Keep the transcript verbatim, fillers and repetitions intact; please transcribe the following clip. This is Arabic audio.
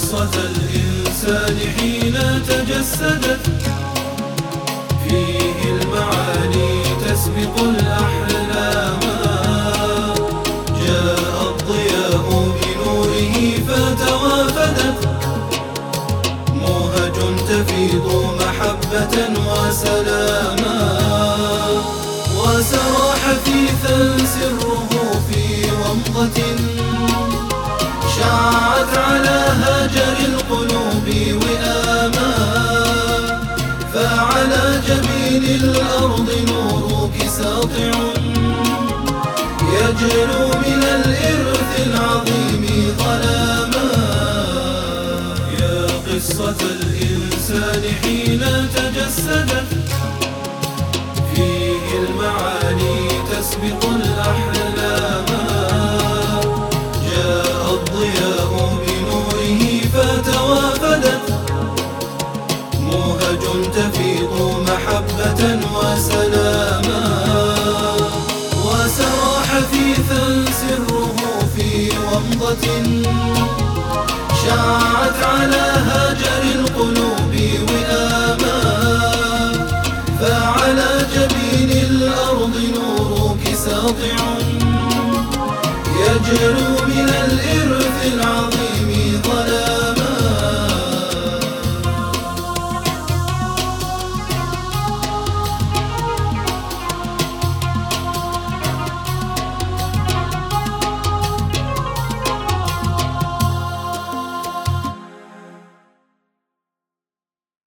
قصة الإنسان حين تجسدت فيه المعاني تسبق الأحلام. جاء الضياء بنوره فتوافدت موهج تفيض محبة وسلاما. وسرى حثيثا سره في ومضة شاعت على هاجر القلوب وئاما. فعلى جبين الأرض نورك ساطع يجلو من الإرث العظيم ظلاما. يا قصة الإنسان حين تجسدت فيه المعاني تسبق الأحلام. جاء الضياء بنوره فتوافدت موهج تفيض محبة وسلاما. وسرى حثيثا سره في ومضة شاعت على هاجر القلوب وئاما. فعلى جبين الأرض نورك ساطع يجلو من الإرث العظيم